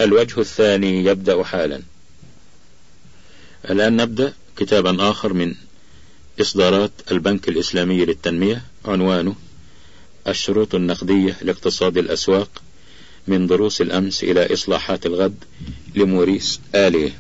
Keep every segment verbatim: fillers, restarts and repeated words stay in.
الوجه الثاني يبدأ حالا. الآن نبدأ كتابا آخر من إصدارات البنك الإسلامي للتنمية، عنوانه الشروط النقدية لاقتصاد الأسواق، من دروس الأمس إلى إصلاحات الغد، لموريس آليه.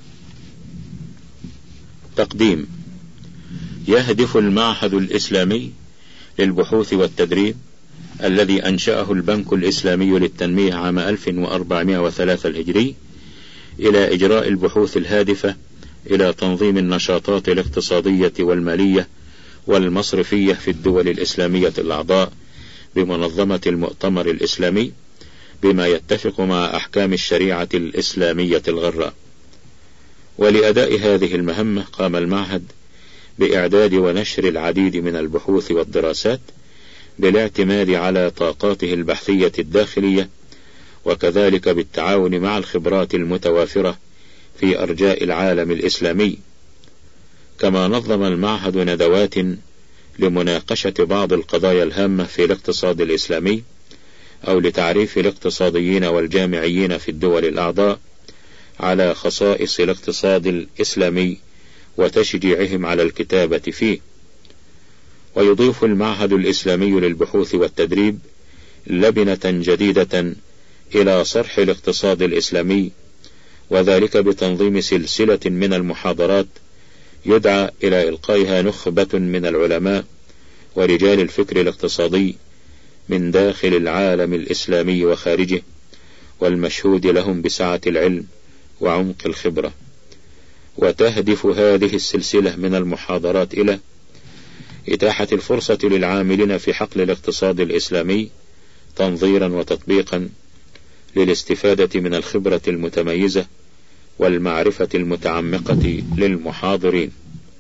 تقديم. يهدف المعهد الإسلامي للبحوث والتدريب الذي أنشأه البنك الإسلامي للتنمية عام ألف وأربعمائة وثلاثة الهجري إلى إجراء البحوث الهادفة إلى تنظيم النشاطات الاقتصادية والمالية والمصرفية في الدول الإسلامية الأعضاء بمنظمة المؤتمر الإسلامي، بما يتفق مع أحكام الشريعة الإسلامية الغراء. ولأداء هذه المهمة قام المعهد بإعداد ونشر العديد من البحوث والدراسات بالاعتماد على طاقاته البحثية الداخلية، وكذلك بالتعاون مع الخبرات المتوافرة في أرجاء العالم الإسلامي. كما نظم المعهد ندوات لمناقشة بعض القضايا الهامة في الاقتصاد الإسلامي، أو لتعريف الاقتصاديين والجامعيين في الدول الأعضاء على خصائص الاقتصاد الإسلامي وتشجيعهم على الكتابة فيه. ويضيف المعهد الإسلامي للبحوث والتدريب لبنة جديدة إلى صرح الاقتصاد الإسلامي، وذلك بتنظيم سلسلة من المحاضرات يدعى إلى إلقائها نخبة من العلماء ورجال الفكر الاقتصادي من داخل العالم الإسلامي وخارجه، والمشهود لهم بسعة العلم وعمق الخبرة. وتهدف هذه السلسلة من المحاضرات إلى إتاحة الفرصة للعاملين في حقل الاقتصاد الإسلامي تنظيرا وتطبيقا للاستفادة من الخبرة المتميزة والمعرفة المتعمقة للمحاضرين.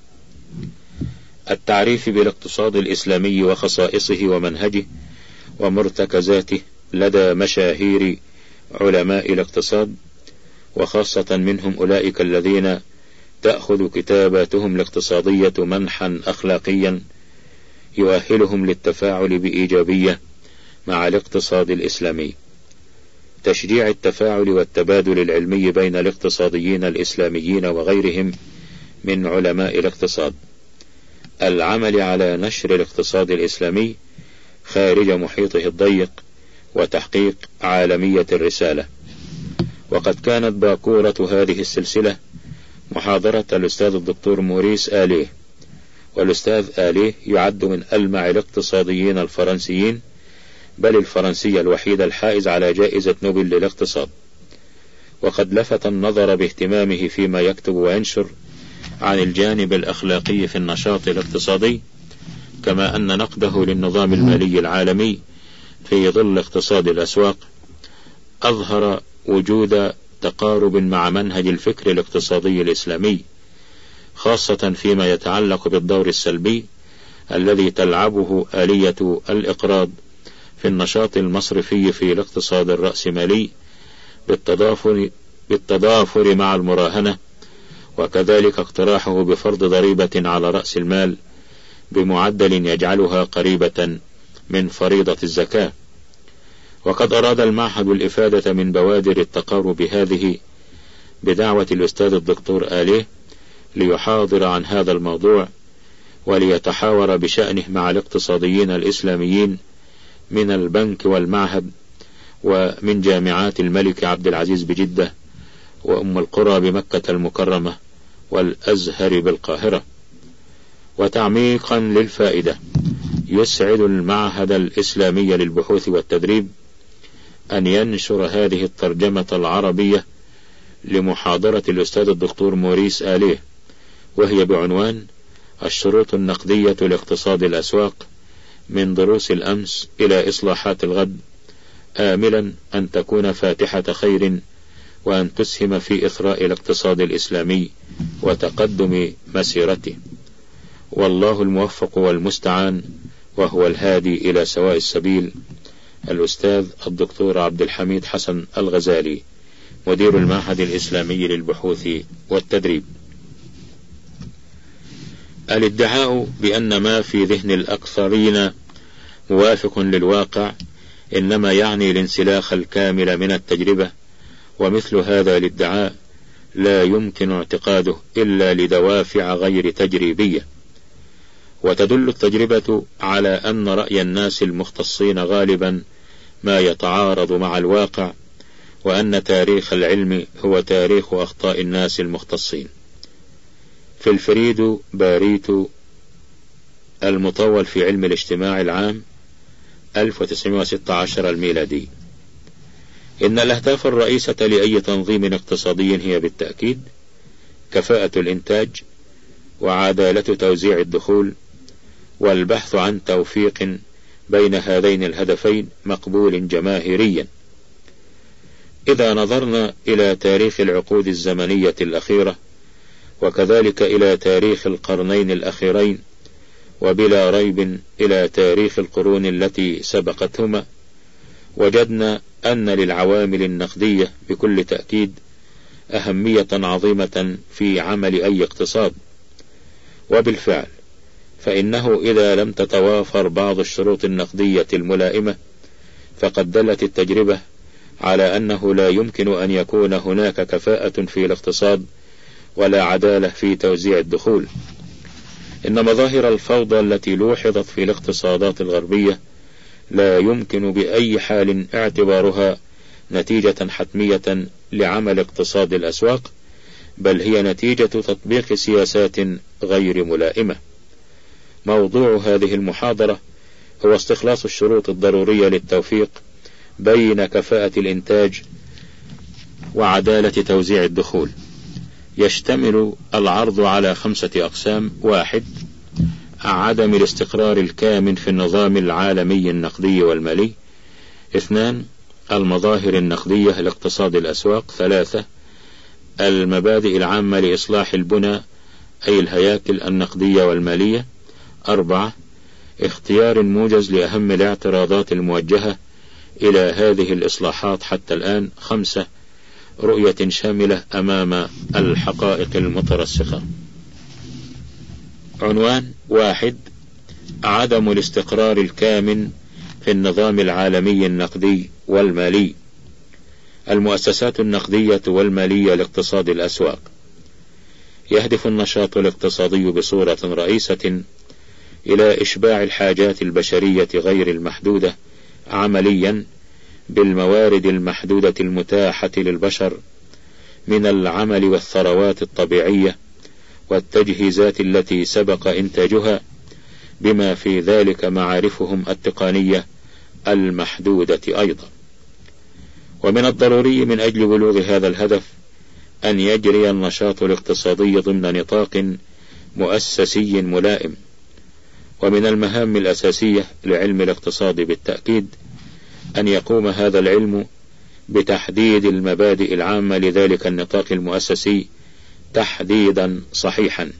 التعريف بالاقتصاد الإسلامي وخصائصه ومنهجه ومرتكزاته لدى مشاهير علماء الاقتصاد، وخاصة منهم أولئك الذين تأخذ كتاباتهم الاقتصادية منحا أخلاقيا يؤهلهم للتفاعل بإيجابية مع الاقتصاد الإسلامي. تشجيع التفاعل والتبادل العلمي بين الاقتصاديين الإسلاميين وغيرهم من علماء الاقتصاد. العمل على نشر الاقتصاد الإسلامي خارج محيطه الضيق وتحقيق عالمية الرسالة. وقد كانت باكورة هذه السلسلة محاضرة الأستاذ الدكتور موريس آليه. والأستاذ آليه يعد من ألمع الاقتصاديين الفرنسيين، بل الفرنسي الوحيد الحائز على جائزة نوبل للاقتصاد. وقد لفت النظر باهتمامه فيما يكتب وينشر عن الجانب الأخلاقي في النشاط الاقتصادي، كما أن نقده للنظام المالي العالمي في ظل اقتصاد الأسواق أظهر وجود تقارب مع منهج الفكر الاقتصادي الإسلامي، خاصة فيما يتعلق بالدور السلبي الذي تلعبه آلية الإقراض في النشاط المصرفي في الاقتصاد الرأسمالي بالتضافر, بالتضافر مع المراهنة، وكذلك اقتراحه بفرض ضريبة على رأس المال بمعدل يجعلها قريبة من فريضة الزكاة. وقد أراد المعهد الإفادة من بوادر التقارب هذه بدعوة الأستاذ الدكتور آليه ليحاضر عن هذا الموضوع وليتحاور بشأنه مع الاقتصاديين الإسلاميين من البنك والمعهد ومن جامعات الملك عبد العزيز بجدة وأم القرى بمكة المكرمة والأزهر بالقاهرة. وتعميقا للفائدة، يسعد المعهد الإسلامي للبحوث والتدريب أن ينشر هذه الترجمة العربية لمحاضرة الأستاذ الدكتور موريس آليه، وهي بعنوان الشروط النقدية لاقتصاد الأسواق، من دروس الأمس إلى إصلاحات الغد، آملا أن تكون فاتحة خير وأن تسهم في إثراء الاقتصاد الإسلامي وتقدم مسيرته. والله الموفق والمستعان، وهو الهادي إلى سواء السبيل. الأستاذ الدكتور عبد الحميد حسن الغزالي، مدير المعهد الإسلامي للبحوث والتدريب. الادعاء بأن ما في ذهن الأكثرين موافق للواقع إنما يعني الانسلاخ الكامل من التجربة ومثل هذا الادعاء لا يمكن اعتقاده إلا لدوافع غير تجريبية. وتدل التجربة على أن رأي الناس المختصين غالبا ما يتعارض مع الواقع، وأن تاريخ العلم هو تاريخ أخطاء الناس المختصين. فيلفريدو باريتو المطول في علم الاجتماع العام ألف وتسعمائة وستة عشر الميلادي: إن الأهداف الرئيسة لأي تنظيم اقتصادي هي بالتأكيد كفاءة الإنتاج وعدالة توزيع الدخول، والبحث عن توفيق بين هذين الهدفين مقبول جماهيريا. إذا نظرنا إلى تاريخ العقود الزمنية الأخيرة، وكذلك إلى تاريخ القرنين الأخيرين، وبلا ريب إلى تاريخ القرون التي سبقتهما، وجدنا أن للعوامل النقدية بكل تأكيد أهمية عظيمة في عمل أي اقتصاد. وبالفعل فإنه إذا لم تتوافر بعض الشروط النقدية الملائمة، فقد دلت التجربة على أنه لا يمكن أن يكون هناك كفاءة في الاقتصاد ولا عدالة في توزيع الدخول. إن مظاهر الفوضى التي لوحظت في الاقتصادات الغربية لا يمكن بأي حال اعتبارها نتيجة حتمية لعمل اقتصاد الأسواق، بل هي نتيجة تطبيق سياسات غير ملائمة. موضوع هذه المحاضرة هو استخلاص الشروط الضرورية للتوفيق بين كفاءة الإنتاج وعدالة توزيع الدخول. يشتمل العرض على خمسة أقسام: واحد، عدم الاستقرار الكامن في النظام العالمي النقدي والمالي. اثنان، المظاهر النقدية لاقتصاد الأسواق. ثلاثة، المبادئ العامة لإصلاح البنى أي الهياكل النقدية والمالية. أربعة، اختيار موجز لأهم الاعتراضات الموجهة إلى هذه الإصلاحات حتى الآن. خمسة، رؤية شاملة أمام الحقائق المترسخة. عنوان: واحد، عدم الاستقرار الكامن في النظام العالمي النقدي والمالي. المؤسسات النقدية والمالية لاقتصاد الأسواق. يهدف النشاط الاقتصادي بصورة رئيسة إلى إشباع الحاجات البشرية غير المحدودة عمليا بالموارد المحدودة المتاحة للبشر من العمل والثروات الطبيعية والتجهيزات التي سبق إنتاجها، بما في ذلك معارفهم التقنية المحدودة أيضا. ومن الضروري من أجل بلوغ هذا الهدف أن يجري النشاط الاقتصادي ضمن نطاق مؤسسي ملائم. ومن المهام الأساسية لعلم الاقتصاد بالتأكيد أن يقوم هذا العلم بتحديد المبادئ العامة لذلك النطاق المؤسسي تحديدا صحيحا.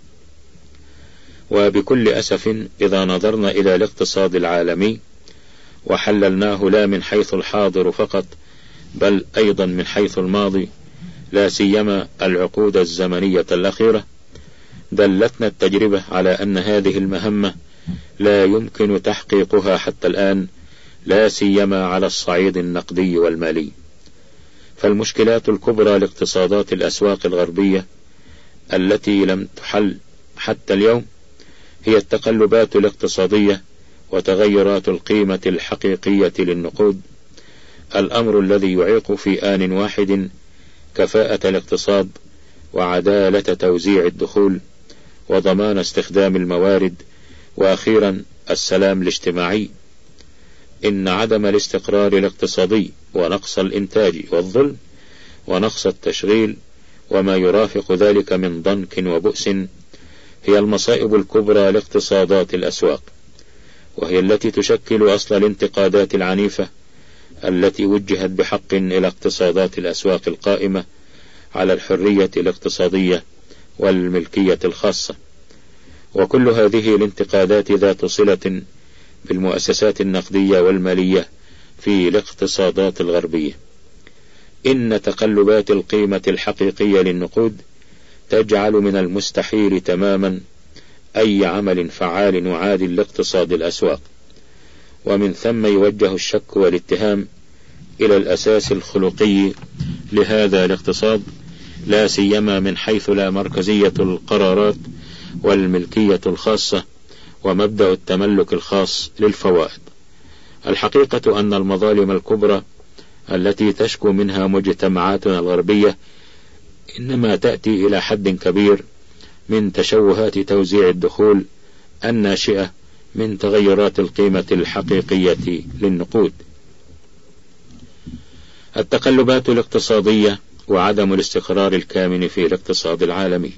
وبكل أسف إذا نظرنا إلى الاقتصاد العالمي وحللناه لا من حيث الحاضر فقط بل أيضا من حيث الماضي، لا سيما العقود الزمنية الأخيرة، دلتنا التجربة على أن هذه المهمة لا يمكن تحقيقها حتى الآن، لا سيما على الصعيد النقدي والمالي. فالمشكلات الكبرى لاقتصادات الأسواق الغربية التي لم تحل حتى اليوم هي التقلبات الاقتصادية وتغيرات القيمة الحقيقية للنقود، الأمر الذي يعيق في آن واحد كفاءة الاقتصاد وعدالة توزيع الدخول وضمان استخدام الموارد وأخيرا السلام الاجتماعي. إن عدم الاستقرار الاقتصادي ونقص الإنتاج والظلم ونقص التشغيل وما يرافق ذلك من ضنك وبؤس هي المصائب الكبرى لاقتصادات الأسواق، وهي التي تشكل أصل الانتقادات العنيفة التي وجهت بحق إلى اقتصادات الأسواق القائمة على الحرية الاقتصادية والملكية الخاصة. وكل هذه الانتقادات ذات صلة بالمؤسسات النقدية والمالية في الاقتصادات الغربية. إن تقلبات القيمة الحقيقية للنقود تجعل من المستحيل تماما أي عمل فعال وعادل لاقتصاد الأسواق، ومن ثم يوجه الشك والاتهام إلى الأساس الخلقي لهذا الاقتصاد، لا سيما من حيث لا مركزية القرارات والملكية الخاصة ومبدأ التملك الخاص للفوائد. الحقيقة أن المظالم الكبرى التي تشكو منها مجتمعاتنا الغربية إنما تأتي إلى حد كبير من تشوهات توزيع الدخول الناشئة من تغيرات القيمة الحقيقية للنقود. التقلبات الاقتصادية وعدم الاستقرار الكامن في الاقتصاد العالمي.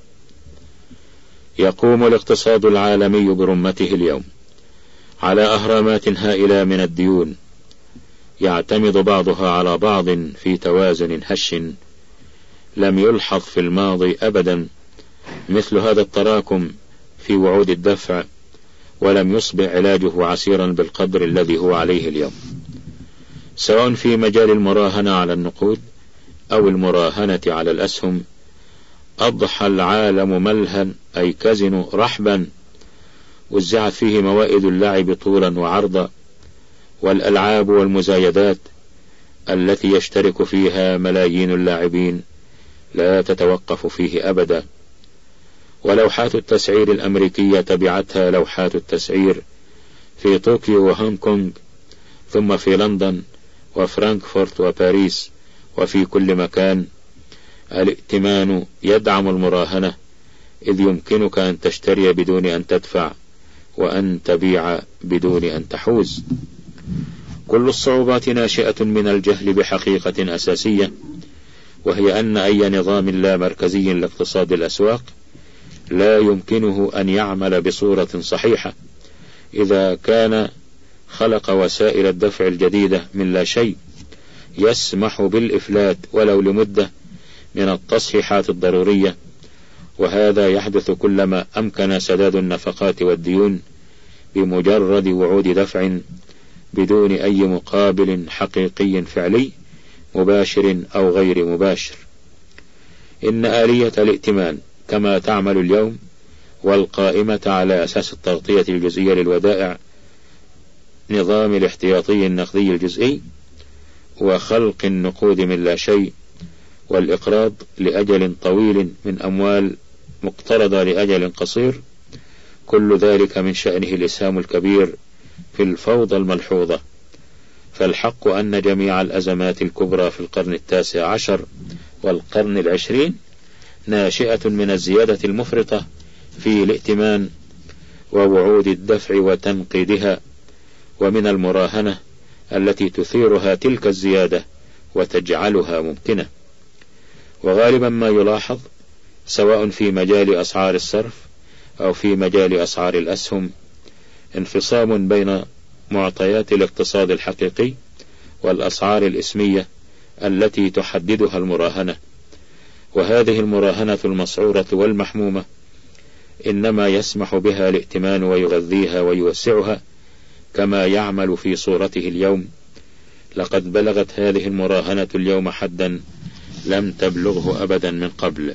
يقوم الاقتصاد العالمي برمته اليوم على أهرامات هائلة من الديون يعتمد بعضها على بعض في توازن هش لم يلحظ في الماضي أبدا مثل هذا التراكم في وعود الدفع، ولم يصبح علاجه عسيرا بالقدر الذي هو عليه اليوم، سواء في مجال المراهنة على النقود أو المراهنة على الأسهم. أضحى العالم ملها أي كازينو رحبا وزعت فيه موائد اللعب طولا وعرضا، والألعاب والمزايدات التي يشترك فيها ملايين اللاعبين لا تتوقف فيه أبدا. ولوحات التسعير الأمريكية تبعتها لوحات التسعير في طوكيو وهونغ كونغ، ثم في لندن وفرانكفورت وباريس وفي كل مكان. الائتمان يدعم المراهنة، إذ يمكنك أن تشتري بدون أن تدفع وأن تبيع بدون أن تحوز. كل الصعوبات ناشئة من الجهل بحقيقة أساسية، وهي أن أي نظام لا مركزي لاقتصاد الأسواق لا يمكنه أن يعمل بصورة صحيحة إذا كان خلق وسائل الدفع الجديدة من لا شيء يسمح بالإفلات ولو لمدة من التصحيحات الضرورية، وهذا يحدث كلما أمكن سداد النفقات والديون بمجرد وعود دفع بدون أي مقابل حقيقي فعلي مباشر أو غير مباشر. إن آلية الائتمان كما تعمل اليوم والقائمة على أساس التغطية الجزئية للودائع، نظام الاحتياطي النقدي الجزئي وخلق النقود من لا شيء والإقراض لأجل طويل من أموال مقترضة لأجل قصير، كل ذلك من شأنه الإسهام الكبير في الفوضى الملحوظة. فالحق أن جميع الأزمات الكبرى في القرن التاسع عشر والقرن العشرين ناشئة من الزيادة المفرطة في الائتمان ووعود الدفع وتنقيدها، ومن المراهنة التي تثيرها تلك الزيادة وتجعلها ممكنة. وغالبا ما يلاحظ سواء في مجال أسعار الصرف أو في مجال أسعار الأسهم انفصام بين معطيات الاقتصاد الحقيقي والأسعار الإسمية التي تحددها المراهنة. وهذه المراهنة المسعورة والمحمومة إنما يسمح بها الائتمان ويغذيها ويوسعها كما يعمل في صورته اليوم. لقد بلغت هذه المراهنة اليوم حدا لم تبلغه أبدا من قبل.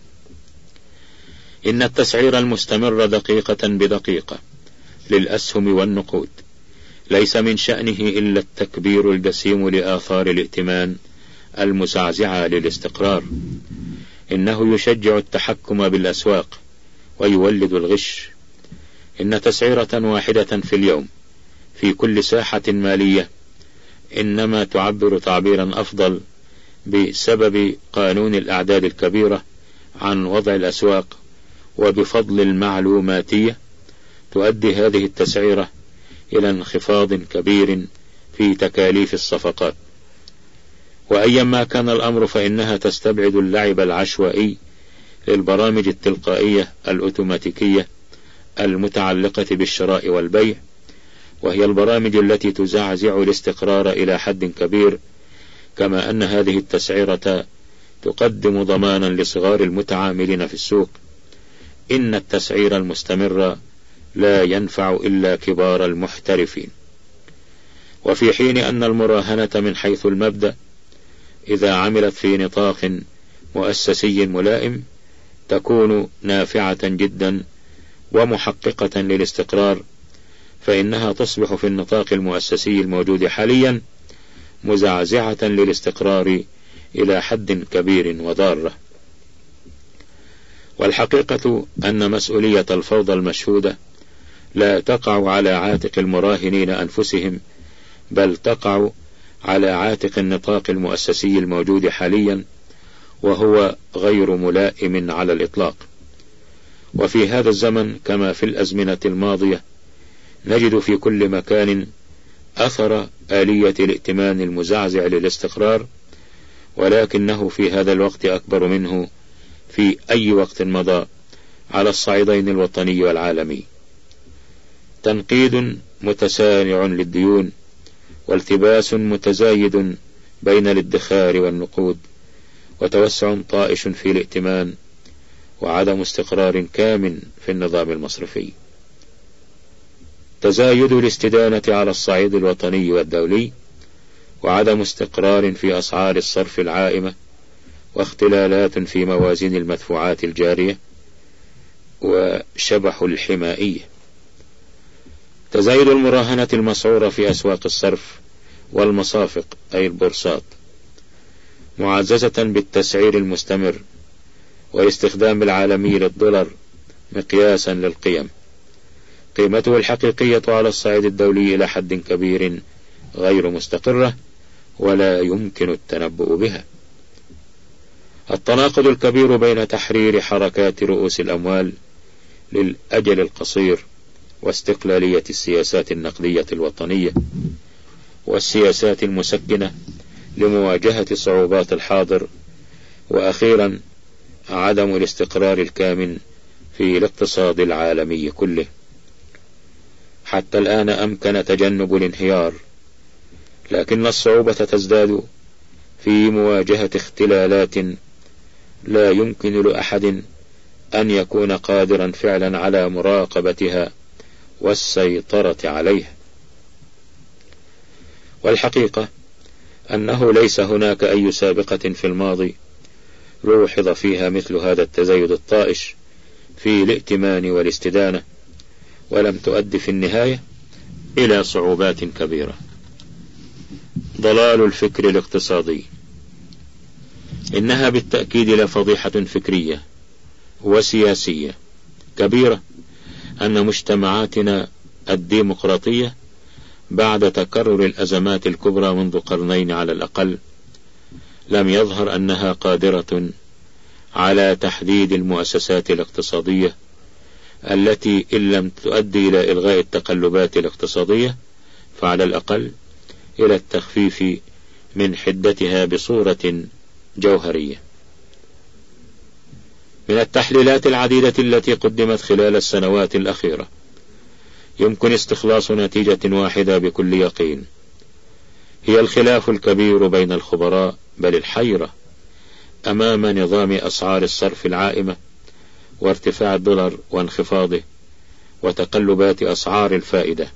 إن التسعير المستمر دقيقة بدقيقة للأسهم والنقود ليس من شأنه إلا التكبير الجسيم لآثار الائتمان المزعزعة للاستقرار. إنه يشجع التحكم بالأسواق ويولد الغش. إن تسعيرة واحدة في اليوم في كل ساحة مالية إنما تعبر تعبيرا أفضل بسبب قانون الأعداد الكبيرة عن وضع الأسواق، وبفضل المعلوماتية تؤدي هذه التسعيرة إلى انخفاض كبير في تكاليف الصفقات. وأيما كان الأمر فإنها تستبعد اللعب العشوائي للبرامج التلقائية الأوتوماتيكية المتعلقة بالشراء والبيع، وهي البرامج التي تزعزع الاستقرار إلى حد كبير. كما أن هذه التسعيرة تقدم ضمانا لصغار المتعاملين في السوق. إن التسعير المستمر لا ينفع إلا كبار المحترفين. وفي حين أن المراهنة من حيث المبدأ إذا عملت في نطاق مؤسسي ملائم تكون نافعة جدا ومحققة للاستقرار، فإنها تصبح في النطاق المؤسسي الموجود حاليا مزعزعة للاستقرار إلى حد كبير وضارة. والحقيقة أن مسؤولية الفوضى المشهودة لا تقع على عاتق المراهنين أنفسهم، بل تقع على عاتق النطاق المؤسسي الموجود حاليا، وهو غير ملائم على الإطلاق. وفي هذا الزمن كما في الأزمنة الماضية نجد في كل مكان أثر آلية الائتمان المزعزع للاستقرار، ولكنه في هذا الوقت أكبر منه في أي وقت مضى على الصعيدين الوطني والعالمي. تنقيد متسارع للديون، والتباس متزايد بين الادخار والنقود، وتوسع طائش في الائتمان، وعدم استقرار كامن في النظام المصرفي. تزايد الاستدانة على الصعيد الوطني والدولي، وعدم استقرار في أسعار الصرف العائمة، واختلالات في موازين المدفوعات الجارية، وشبح الحمائية. تزايد المراهنة المسعورة في أسواق الصرف والمصافق أي البورصات، معززة بالتسعير المستمر والاستخدام العالمي للدولار مقياسا للقيم. قيمته الحقيقية على الصعيد الدولي إلى حد كبير غير مستقرة، ولا يمكن التنبؤ بها. التناقض الكبير بين تحرير حركات رؤوس الأموال للأجل القصير واستقلالية السياسات النقدية الوطنية والسياسات المسكنة لمواجهة صعوبات الحاضر، وأخيرا عدم الاستقرار الكامن في الاقتصاد العالمي كله. حتى الآن أمكن تجنب الانهيار، لكن الصعوبة تزداد في مواجهة اختلالات لا يمكن لأحد أن يكون قادرا فعلا على مراقبتها والسيطرة عليها. والحقيقة أنه ليس هناك أي سابقة في الماضي لوحظ فيها مثل هذا التزايد الطائش في الائتمان والاستدانة، ولم تؤدي في النهاية إلى صعوبات كبيرة. ضلال الفكر الاقتصادي. إنها بالتأكيد لفضيحة فكرية وسياسية كبيرة أن مجتمعاتنا الديمقراطية بعد تكرر الأزمات الكبرى منذ قرنين على الأقل لم يظهر أنها قادرة على تحديد المؤسسات الاقتصادية التي إن لم تؤدي إلى إلغاء التقلبات الاقتصادية فعلى الأقل إلى التخفيف من حدتها بصورة جوهرية. من التحليلات العديدة التي قدمت خلال السنوات الأخيرة يمكن استخلاص نتيجة واحدة بكل يقين، هي الخلاف الكبير بين الخبراء بل الحيرة أمام نظام أسعار الصرف العائمة وارتفاع الدولار وانخفاضه وتقلبات أسعار الفائدة،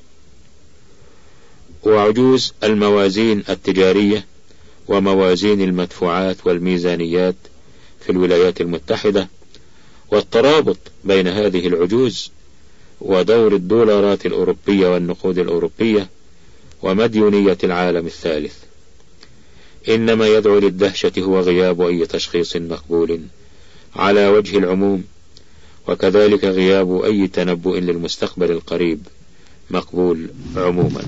وعجوز الموازين التجارية وموازين المدفوعات والميزانيات في الولايات المتحدة، والترابط بين هذه العجوز ودور الدولارات الأوروبية والنقود الأوروبية ومديونية العالم الثالث. إنما يدعو للدهشة هو غياب أي تشخيص مقبول على وجه العموم، وكذلك غياب أي تنبؤ للمستقبل القريب مقبول عموما.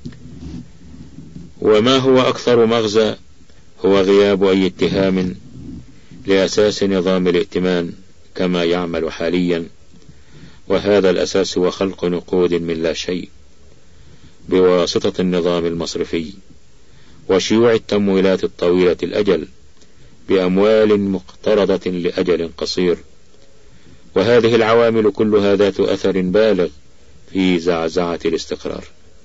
وما هو أكثر مغزى هو غياب أي اتهام لأساس نظام الائتمان كما يعمل حاليا، وهذا الأساس هو خلق نقود من لا شيء بواسطة النظام المصرفي وشيوع التمويلات الطويلة الأجل بأموال مقترضة لأجل قصير، وهذه العوامل كلها ذات أثر بالغ في زعزعة الاستقرار.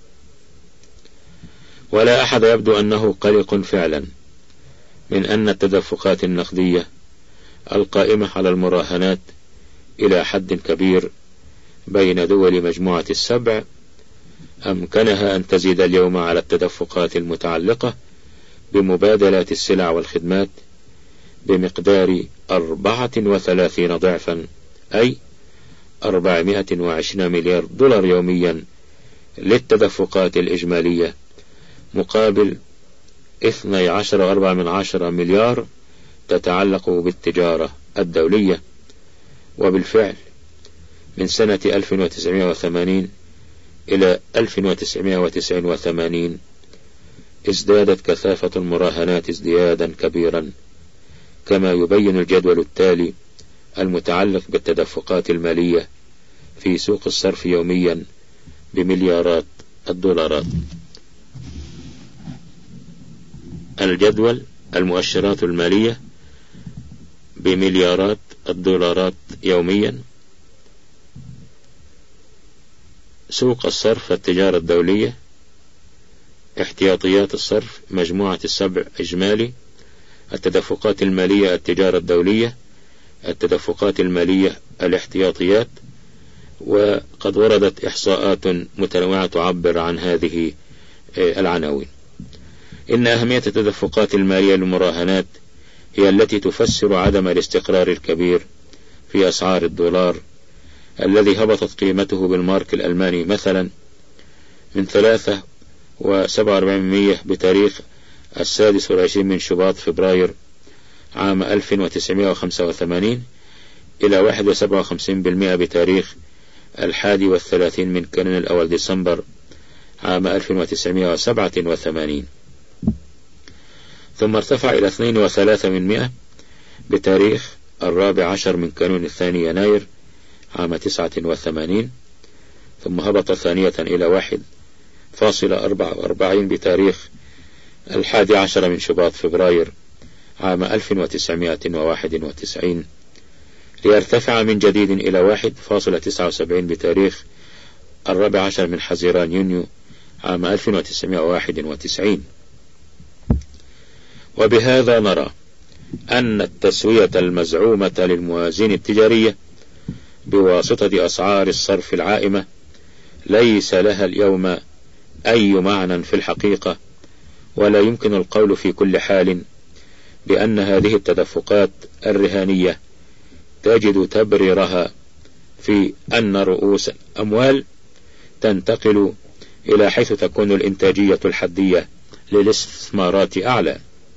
ولا أحد يبدو أنه قلق فعلا من أن التدفقات النقدية القائمة على المراهنات إلى حد كبير بين دول مجموعة السبع أمكنها أن تزيد اليوم على التدفقات المتعلقة بمبادلات السلع والخدمات بمقدار أربعة وثلاثين ضعفا، أي أربعمائة وعشرين مليار دولار يوميا للتدفقات الإجمالية، مقابل اثني عشر وأربعة من عشرة مليار تتعلق بالتجارة الدولية. وبالفعل من سنة ألف وتسعمائة وثمانين إلى ألف وتسعمائة وتسعة وثمانين ازدادت كثافة المراهنات ازديادا كبيرا، كما يبين الجدول التالي المتعلق بالتدفقات المالية في سوق الصرف يوميا بمليارات الدولارات. الجدول المؤشرات المالية بمليارات الدولارات يوميا. سوق الصرف التجارة الدولية، احتياطيات الصرف مجموعة السبع إجمالي، التدفقات المالية التجارة الدولية، التدفقات المالية الاحتياطيات. وقد وردت إحصاءات متنوعة تعبر عن هذه العناوين. إن أهمية التدفقات المالية للمراهنات هي التي تفسر عدم الاستقرار الكبير في أسعار الدولار الذي هبطت قيمته بالمارك الألماني مثلا من ثلاثة وسبعة وأربعين بالمئة بتاريخ السادس والعشرين من شباط فبراير عام ألف وتسعمائة وخمسة وثمانين إلى واحد وسبعة وخمسين بالمئة بتاريخ الحادي والثلاثين من كانون الأول ديسمبر عام ألف وتسعمائة وسبعة وثمانين، ثم ارتفع إلى اثنين وثلاثة من مئة بتاريخ الرابع عشر من كانون الثاني يناير عام تسعة وثمانين، ثم هبط ثانية إلى واحد فاصلة أربعة وأربعين بتاريخ الحادي عشر من شباط فبراير عام ألف وتسعمائة وواحد وتسعين، ليرتفع من جديد إلى واحد فاصلة تسعة وسبعين بتاريخ الرابع عشر من حزيران يونيو عام ألف وتسعمائة وواحد وتسعين. وبهذا نرى أن التسوية المزعومة للموازين التجارية بواسطة أسعار الصرف العائمة ليس لها اليوم أي معنى في الحقيقة، ولا يمكن القول في كل حال بأن هذه التدفقات الرهانية تجد تبريرها في أن رؤوس الأموال تنتقل إلى حيث تكون الإنتاجية الحدية للاستثمارات أعلى.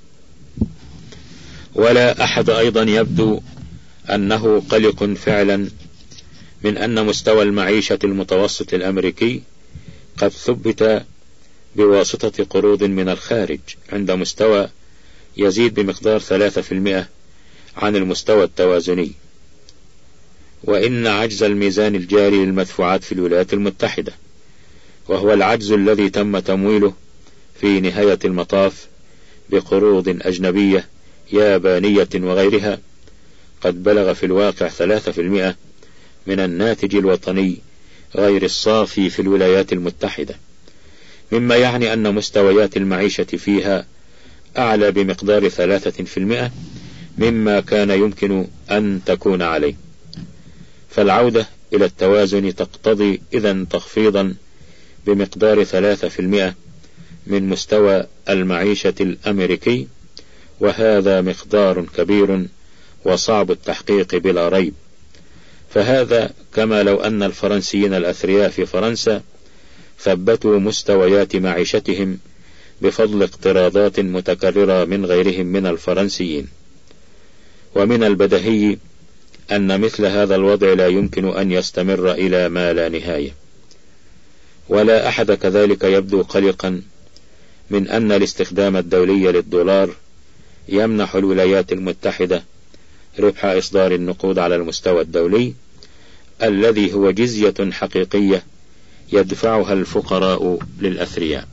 ولا أحد أيضا يبدو أنه قلق فعلا من أن مستوى المعيشة المتوسط الأمريكي قد ثبت بواسطة قروض من الخارج عند مستوى يزيد بمقدار ثلاثة بالمئة عن المستوى التوازني، وإن عجز الميزان الجاري للمدفوعات في الولايات المتحدة، وهو العجز الذي تم تمويله في نهاية المطاف بقروض أجنبية يابانية وغيرها، قد بلغ في الواقع ثلاثة بالمئة من الناتج الوطني غير الصافي في الولايات المتحدة، مما يعني أن مستويات المعيشة فيها أعلى بمقدار ثلاثة بالمئة مما كان يمكن أن تكون عليه. فالعودة إلى التوازن تقتضي إذن تخفيضا بمقدار ثلاثة بالمئة من مستوى المعيشة الأمريكي، وهذا مقدار كبير وصعب التحقيق بلا ريب. فهذا كما لو أن الفرنسيين الأثرياء في فرنسا ثبتوا مستويات معيشتهم بفضل اقتراضات متكررة من غيرهم من الفرنسيين. ومن البديهي أن مثل هذا الوضع لا يمكن أن يستمر إلى ما لا نهاية. ولا أحد كذلك يبدو قلقا من أن الاستخدام الدولي للدولار يمنح الولايات المتحدة ربح إصدار النقود على المستوى الدولي الذي هو جزية حقيقية يدفعها الفقراء للأثرياء.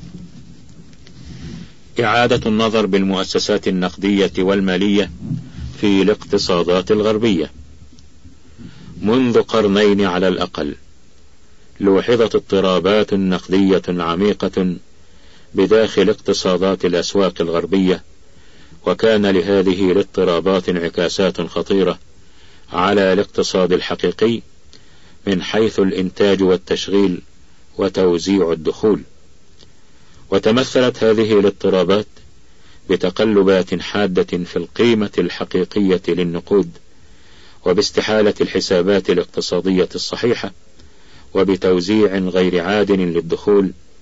إعادة النظر بالمؤسسات النقدية والمالية في الاقتصادات الغربية. منذ قرنين على الأقل لوحظت اضطرابات نقدية عميقة بداخل اقتصادات الأسواق الغربية، وكان لهذه الاضطرابات انعكاسات خطيرة على الاقتصاد الحقيقي من حيث الإنتاج والتشغيل وتوزيع الدخول. وتمثلت هذه الاضطرابات بتقلبات حادة في القيمة الحقيقية للنقود، وباستحالة الحسابات الاقتصادية الصحيحة، وبتوزيع غير عادل للدخول،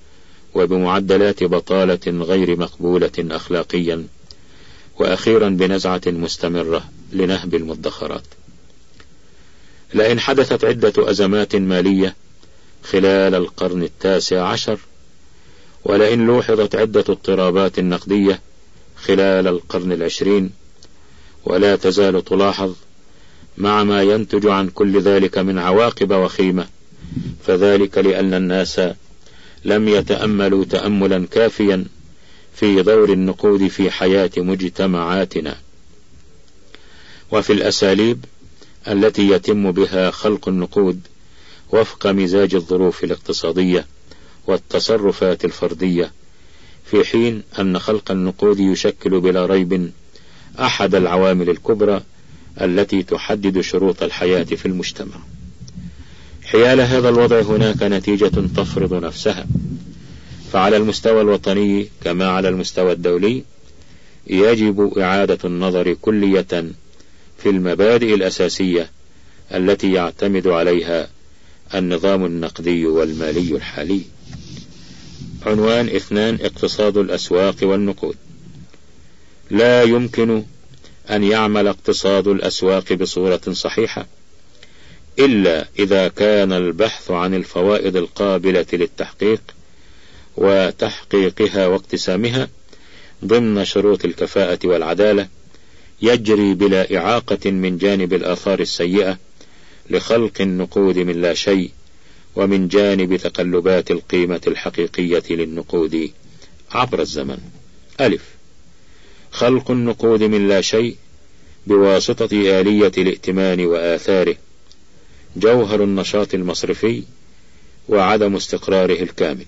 وبمعدلات بطالة غير مقبولة أخلاقيا، وأخيرا بنزعة مستمرة لنهب المدخرات. لئن حدثت عدة أزمات مالية خلال القرن التاسع عشر، ولئن لوحظت عدة اضطرابات نقدية خلال القرن العشرين، ولا تزال تلاحظ مع ما ينتج عن كل ذلك من عواقب وخيمة، فذلك لأن الناس لم يتأملوا تأملا كافيا في دور النقود في حياة مجتمعاتنا، وفي الأساليب التي يتم بها خلق النقود وفق مزاج الظروف الاقتصادية والتصرفات الفردية، في حين أن خلق النقود يشكل بلا ريب أحد العوامل الكبرى التي تحدد شروط الحياة في المجتمع. حيال هذا الوضع هناك نتيجة تفرض نفسها، فعلى المستوى الوطني كما على المستوى الدولي يجب إعادة النظر كلية في المبادئ الأساسية التي يعتمد عليها النظام النقدي والمالي الحالي. عنوان اثنان: اقتصاد الأسواق والنقود. لا يمكن أن يعمل اقتصاد الأسواق بصورة صحيحة إلا إذا كان البحث عن الفوائد القابلة للتحقيق وتحقيقها واقتسامها ضمن شروط الكفاءة والعدالة يجري بلا إعاقة من جانب الآثار السيئة لخلق النقود من لا شيء، ومن جانب تقلبات القيمة الحقيقية للنقود عبر الزمن. ألف: خلق النقود من لا شيء بواسطة آلية الائتمان وآثاره جوهر النشاط المصرفي وعدم استقراره الكامل.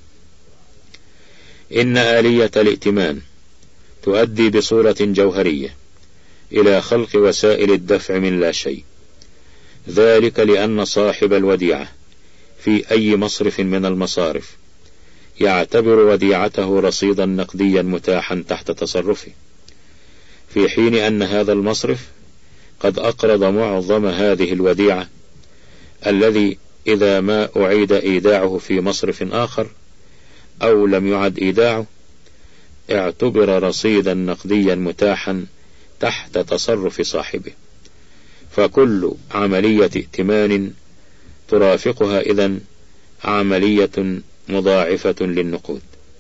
إن آلية الائتمان تؤدي بصورة جوهرية إلى خلق وسائل الدفع من لا شيء، ذلك لأن صاحب الوديعة في أي مصرف من المصارف يعتبر وديعته رصيدا نقديا متاحا تحت تصرفه، في حين أن هذا المصرف قد أقرض معظم هذه الوديعة الذي إذا ما أعيد إيداعه في مصرف آخر أو لم يعد إيداعه اعتبر رصيدا نقديا متاحا تحت تصرف صاحبه، فكل عملية ائتمان ترافقها إذن عملية مضاعفة للنقود.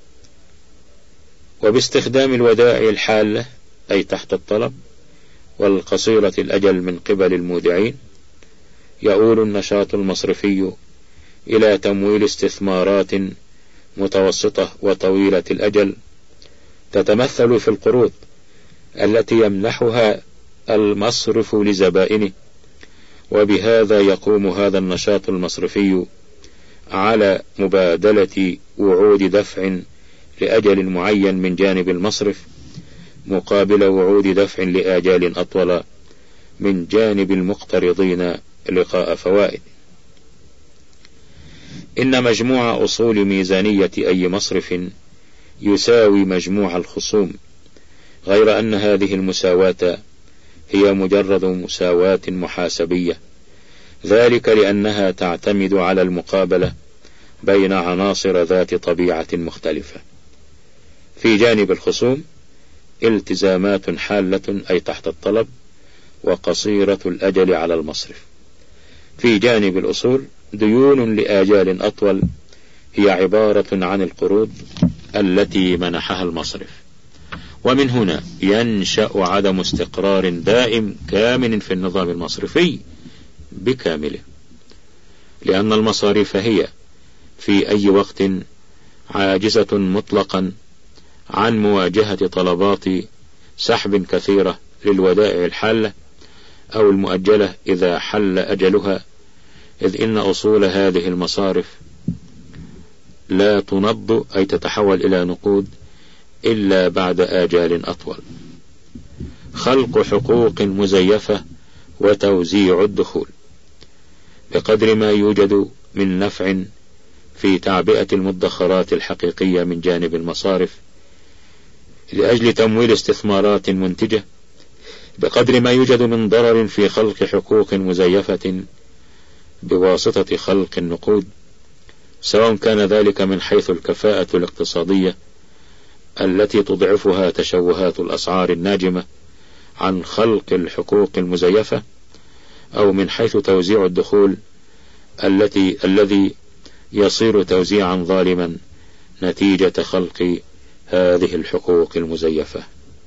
وباستخدام الودائع الحالة أي تحت الطلب والقصيرة الأجل من قبل المودعين يؤول النشاط المصرفي إلى تمويل استثمارات متوسطة وطويلة الأجل تتمثل في القروض التي يمنحها المصرف لزبائنه، وبهذا يقوم هذا النشاط المصرفي على مبادلة وعود دفع لأجل معين من جانب المصرف مقابل وعود دفع لآجال أطول من جانب المقترضين لقاء فوائد. إن مجموع أصول ميزانية أي مصرف يساوي مجموع الخصوم، غير أن هذه المساواة هي مجرد مساواة محاسبية، ذلك لأنها تعتمد على المقابلة بين عناصر ذات طبيعة مختلفة. في جانب الخصوم التزامات حالة أي تحت الطلب وقصيرة الأجل على المصرف. في جانب الأصول ديون لآجال أطول هي عبارة عن القروض التي منحها المصرف. ومن هنا ينشأ عدم استقرار دائم كامن في النظام المصرفي بكامله، لأن المصاريف هي في أي وقت عاجزة مطلقا عن مواجهة طلبات سحب كثيرة للودائع الحالة أو المؤجلة إذا حل أجلها، إذ إن أصول هذه المصارف لا تنض أي تتحول إلى نقود إلا بعد آجال أطول. خلق حقوق مزيفة وتوزيع الدخول بقدر ما يوجد من نفع في تعبئة المدخرات الحقيقية من جانب المصارف لأجل تمويل استثمارات منتجة، بقدر ما يوجد من ضرر في خلق حقوق مزيفة بواسطة خلق النقود، سواء كان ذلك من حيث الكفاءة الاقتصادية التي تضعفها تشوهات الأسعار الناجمة عن خلق الحقوق المزيفة، أو من حيث توزيع الدخول التي الذي يصير توزيعا ظالما نتيجة خلق هذه الحقوق المزيفة.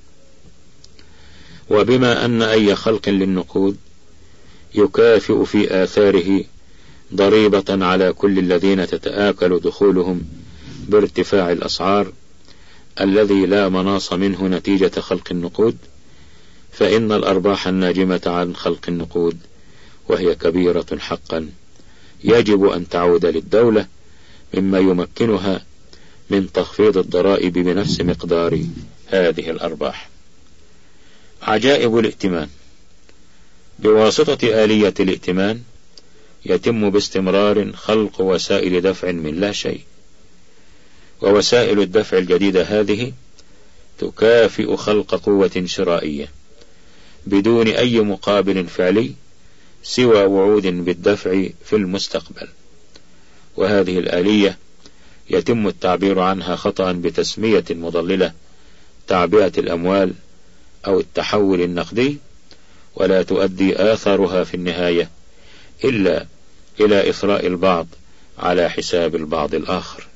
وبما أن أي خلق للنقود يكافئ في آثاره ضريبة على كل الذين تتآكل دخولهم بارتفاع الأسعار الذي لا مناص منه نتيجة خلق النقود، فإن الأرباح الناجمة عن خلق النقود وهي كبيرة حقا يجب أن تعود للدولة، مما يمكنها من تخفيض الضرائب بنفس مقدار هذه الأرباح. عجائب الائتمان. بواسطة آلية الائتمان يتم باستمرار خلق وسائل دفع من لا شيء، ووسائل الدفع الجديدة هذه تكافئ خلق قوة شرائية بدون أي مقابل فعلي سوى وعود بالدفع في المستقبل. وهذه الآلية يتم التعبير عنها خطأ بتسمية مضللة تعبئة الأموال أو التحول النقدي، ولا تؤدي آثارها في النهاية إلا إلى إثراء البعض على حساب البعض الآخر.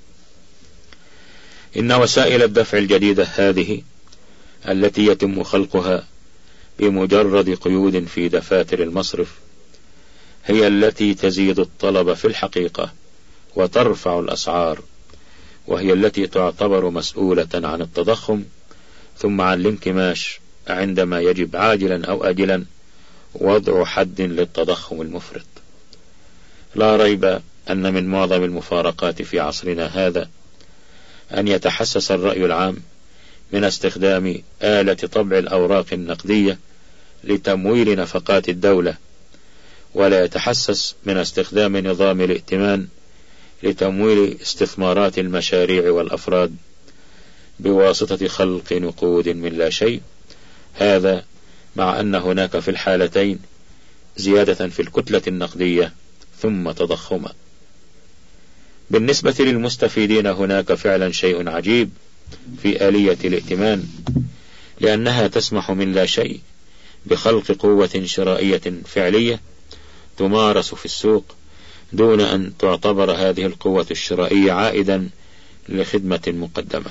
إن وسائل الدفع الجديدة هذه التي يتم خلقها بمجرد قيود في دفاتر المصرف هي التي تزيد الطلب في الحقيقة وترفع الأسعار، وهي التي تعتبر مسؤولة عن التضخم ثم عن الانكماش عندما يجب عاجلا أو آجلا وضع حد للتضخم المفرط. لا ريب أن من معظم المفارقات في عصرنا هذا أن يتحسس الرأي العام من استخدام آلة طبع الأوراق النقدية لتمويل نفقات الدولة، ولا يتحسس من استخدام نظام الائتمان لتمويل استثمارات المشاريع والأفراد بواسطة خلق نقود من لا شيء، هذا مع أن هناك في الحالتين زيادة في الكتلة النقدية ثم تضخما. بالنسبة للمستفيدين هناك فعلا شيء عجيب في آلية الائتمان، لأنها تسمح من لا شيء بخلق قوة شرائية فعلية تمارس في السوق دون أن تعتبر هذه القوة الشرائية عائدا لخدمة مقدمة.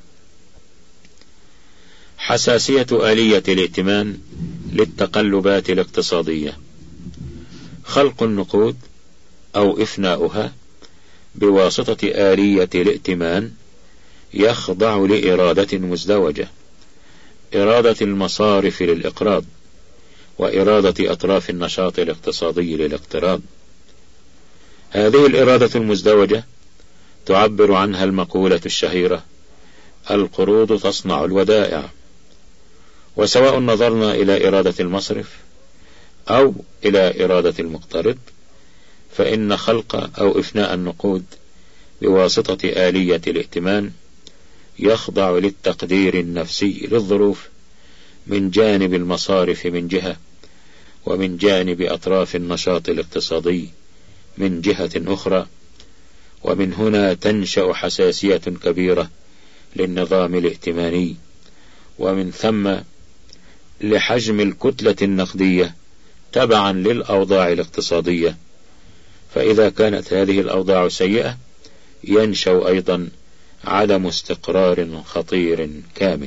حساسية آلية الائتمان للتقلبات الاقتصادية. خلق النقود أو إفناؤها بواسطة آلية الائتمان يخضع لإرادة مزدوجة، إرادة المصارف للإقراض وإرادة أطراف النشاط الاقتصادي للاقتراض. هذه الإرادة المزدوجة تعبر عنها المقولة الشهيرة: القروض تصنع الودائع. وسواء نظرنا إلى إرادة المصرف أو إلى إرادة المقترض، فإن خلق أو إفناء النقود بواسطة آلية الائتمان يخضع للتقدير النفسي للظروف من جانب المصارف من جهة، ومن جانب أطراف النشاط الاقتصادي من جهة أخرى. ومن هنا تنشأ حساسية كبيرة للنظام الائتماني، ومن ثم لحجم الكتلة النقدية تبعا للأوضاع الاقتصادية. فإذا كانت هذه الأوضاع سيئة ينشأ أيضا عدم استقرار خطير كامل.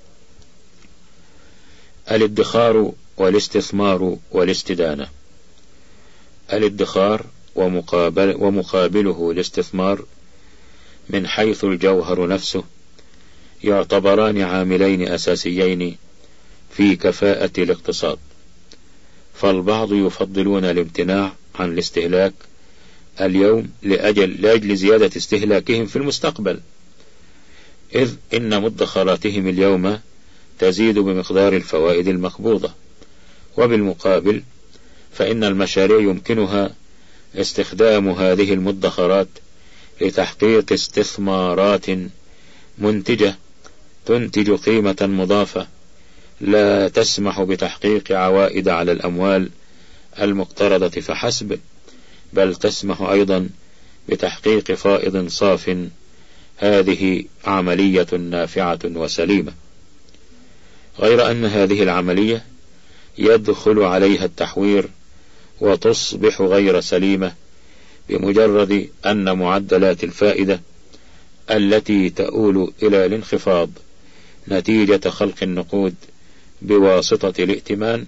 الادخار والاستثمار والاستدانة. الادخار ومقابل ومقابله الاستثمار من حيث الجوهر نفسه يعتبران عاملين أساسيين في كفاءة الاقتصاد، فالبعض يفضلون الامتناع عن الاستهلاك اليوم لأجل, لأجل زيادة استهلاكهم في المستقبل، إذ إن مدخراتهم اليوم تزيد بمقدار الفوائد المقبوضة. وبالمقابل فإن المشاريع يمكنها استخدام هذه المدخرات لتحقيق استثمارات منتجة تنتج قيمة مضافة لا تسمح بتحقيق عوائد على الأموال المقترضة فحسب، بل تسمح أيضا بتحقيق فائض صاف، هذه عملية نافعة وسليمة. غير أن هذه العملية يدخل عليها التحوير وتصبح غير سليمة بمجرد أن معدلات الفائدة التي تؤول إلى الانخفاض نتيجة خلق النقود بواسطة الائتمان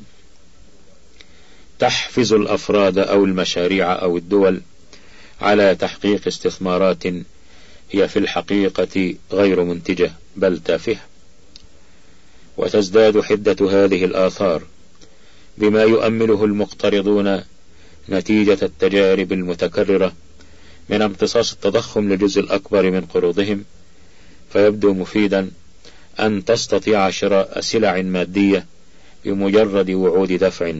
تحفز الأفراد أو المشاريع أو الدول على تحقيق استثمارات هي في الحقيقة غير منتجة بل تافهة. وتزداد حدة هذه الآثار بما يؤمله المقترضون نتيجة التجارب المتكررة من امتصاص التضخم للجزء الأكبر من قروضهم، فيبدو مفيدا أن تستطيع شراء سلع مادية بمجرد وعود دفع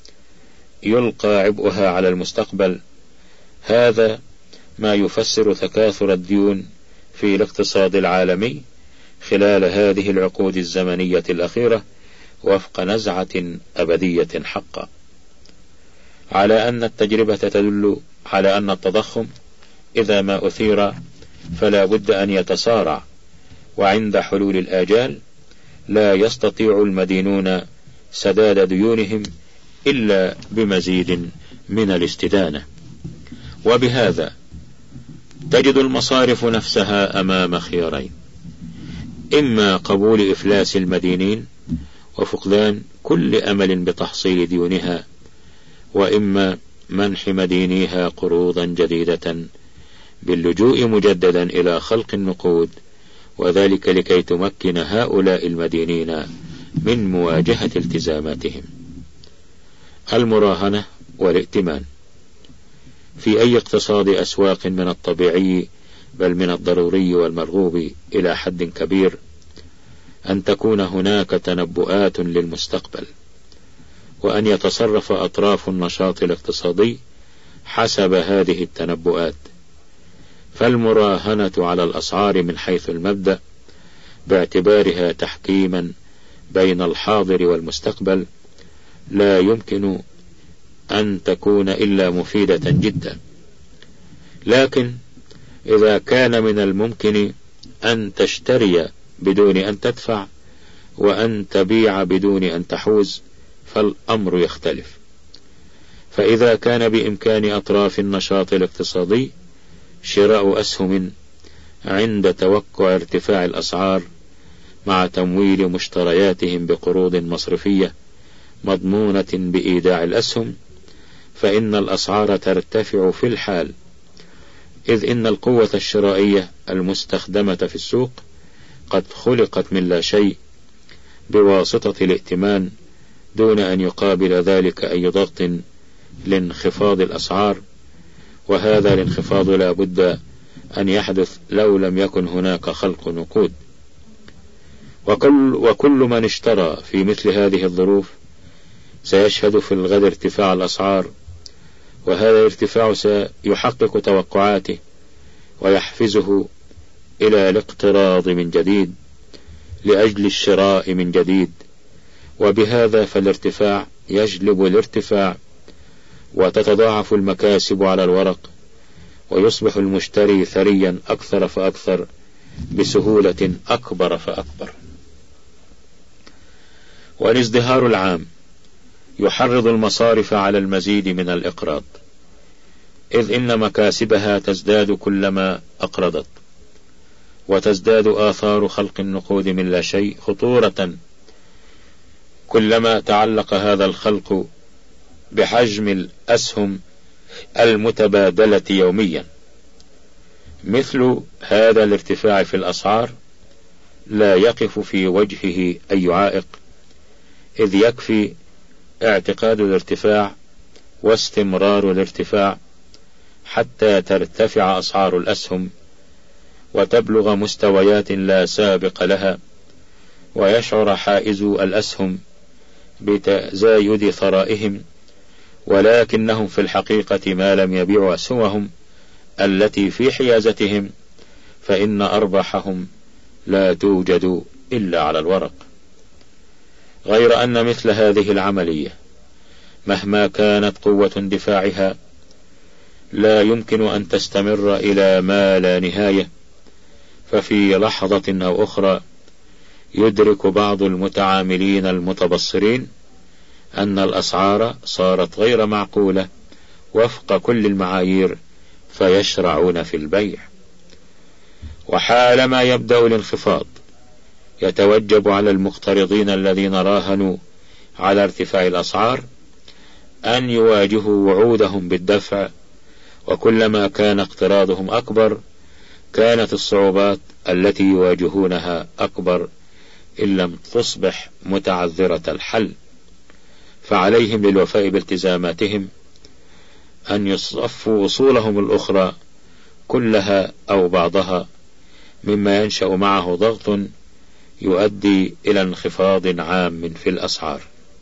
يلقى عبئها على المستقبل. هذا ما يفسر تكاثر الديون في الاقتصاد العالمي خلال هذه العقود الزمنية الأخيرة وفق نزعة أبدية حقا، على أن التجربة تدل على أن التضخم إذا ما أثير فلا بد أن يتسارع، وعند حلول الآجال لا يستطيع المدينون سداد ديونهم إلا بمزيد من الاستدانة. وبهذا تجد المصارف نفسها أمام خيارين: إما قبول إفلاس المدينين وفقدان كل أمل بتحصيل ديونها، وإما منح مدينيها قروضا جديدة باللجوء مجددا إلى خلق النقود، وذلك لكي تمكن هؤلاء المدينين من مواجهة التزاماتهم. المراهنة والائتمان. في أي اقتصاد أسواق من الطبيعي بل من الضروري والمرغوب إلى حد كبير أن تكون هناك تنبؤات للمستقبل، وأن يتصرف أطراف النشاط الاقتصادي حسب هذه التنبؤات. فالمراهنة على الأسعار من حيث المبدأ باعتبارها تحكيما بين الحاضر والمستقبل لا يمكن أن تكون إلا مفيدة جدا، لكن إذا كان من الممكن أن تشتري بدون أن تدفع وأن تبيع بدون أن تحوز فالأمر يختلف. فإذا كان بإمكان أطراف النشاط الاقتصادي شراء أسهم عند توقع ارتفاع الأسعار مع تمويل مشترياتهم بقروض مصرفية مضمونة بإيداع الأسهم، فإن الأسعار ترتفع في الحال، إذ إن القوة الشرائية المستخدمة في السوق قد خلقت من لا شيء بواسطة الائتمان دون أن يقابل ذلك أي ضغط لانخفاض الأسعار، وهذا الانخفاض لا بد أن يحدث لو لم يكن هناك خلق نقود. وكل, وكل من اشترى في مثل هذه الظروف سيشهد في الغد ارتفاع الأسعار، وهذا الارتفاع سيحقق توقعاته ويحفزه إلى الاقتراض من جديد لأجل الشراء من جديد، وبهذا فالارتفاع يجلب الارتفاع وتتضاعف المكاسب على الورق، ويصبح المشتري ثريا أكثر فأكثر بسهولة أكبر فأكبر. والازدهار العام يحرض المصارف على المزيد من الإقراض، إذ إن مكاسبها تزداد كلما أقرضت، وتزداد آثار خلق النقود من لا شيء خطورة كلما تعلق هذا الخلق بحجم الأسهم المتبادلة يوميا. مثل هذا الارتفاع في الأسعار لا يقف في وجهه أي عائق، إذ يكفي اعتقاد الارتفاع واستمرار الارتفاع حتى ترتفع أسعار الأسهم وتبلغ مستويات لا سابق لها، ويشعر حائزو الأسهم بتزايد ثرائهم، ولكنهم في الحقيقة ما لم يبيعوا أسهمهم التي في حيازتهم، فإن أرباحهم لا توجد إلا على الورق. غير أن مثل هذه العملية مهما كانت قوة اندفاعها لا يمكن أن تستمر إلى ما لا نهاية، ففي لحظة أو أخرى يدرك بعض المتعاملين المتبصرين أن الأسعار صارت غير معقولة وفق كل المعايير، فيشرعون في البيع. وحالما يبدأ الانخفاض يتوجب على المقترضين الذين راهنوا على ارتفاع الأسعار أن يواجهوا وعودهم بالدفع، وكلما كان اقتراضهم أكبر كانت الصعوبات التي يواجهونها أكبر إن لم تصبح متعذرة الحل، فعليهم للوفاء بالتزاماتهم أن يصفوا أصولهم الأخرى كلها أو بعضها، مما ينشأ معه ضغط يؤدي إلى انخفاض عام في الأسعار.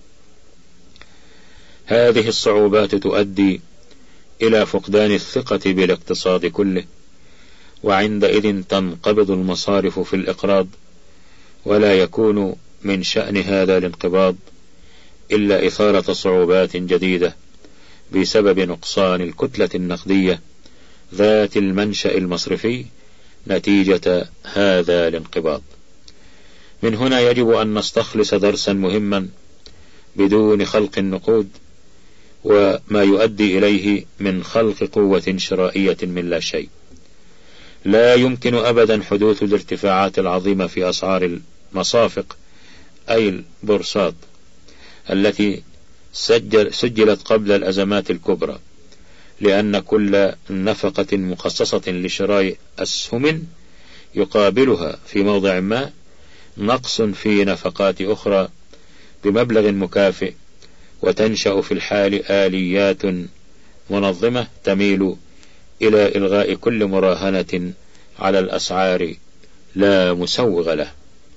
هذه الصعوبات تؤدي إلى فقدان الثقة بالاقتصاد كله، وعندئذ تنقبض المصارف في الإقراض، ولا يكون من شأن هذا الانقباض إلا إثارة صعوبات جديدة بسبب نقصان الكتلة النقدية ذات المنشأ المصرفي نتيجة هذا الانقباض. من هنا يجب أن نستخلص درسا مهما بدون خلق النقود، وما يؤدي إليه من خلق قوة شرائية من لا شيء. لا يمكن أبدا حدوث الارتفاعات العظيمة في أسعار المصافق أي البورصات التي سجل سجلت قبل الأزمات الكبرى، لأن كل نفقة مخصصة لشراء أسهم يقابلها في موضع ما نقص في نفقات أخرى بمبلغ مكافئ، وتنشأ في الحال آليات منظمة تميل إلى إلغاء كل مراهنة على الأسعار لا مسوغ له.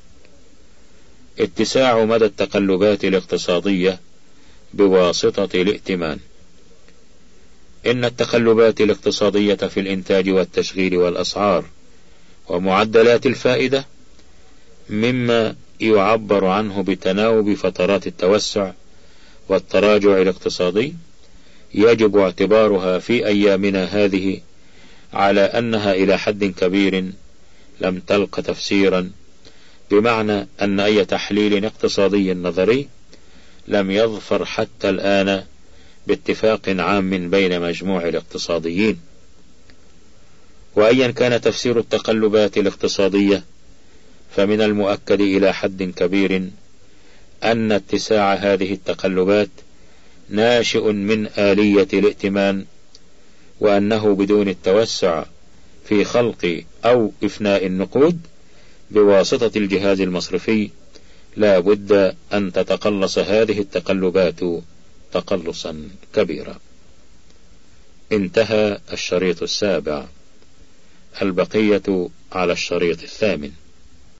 اتساع مدى التقلبات الاقتصادية بواسطة الائتمان. إن التقلبات الاقتصادية في الإنتاج والتشغيل والأسعار ومعدلات الفائدة مما يعبر عنه بتناوب فترات التوسع والتراجع الاقتصادي، يجب اعتبارها في أيامنا هذه على أنها إلى حد كبير لم تلق تفسيرا، بمعنى أن أي تحليل اقتصادي نظري لم يظفر حتى الآن باتفاق عام بين مجموع الاقتصاديين. وأيا كان تفسير التقلبات الاقتصادية، فمن المؤكد إلى حد كبير أن اتساع هذه التقلبات ناشئ من آلية الائتمان، وأنه بدون التوسع في خلق أو إفناء النقود بواسطة الجهاز المصرفي لا بد أن تتقلص هذه التقلبات تقلصا كبيرا. انتهى الشريط السابع، البقية على الشريط الثامن.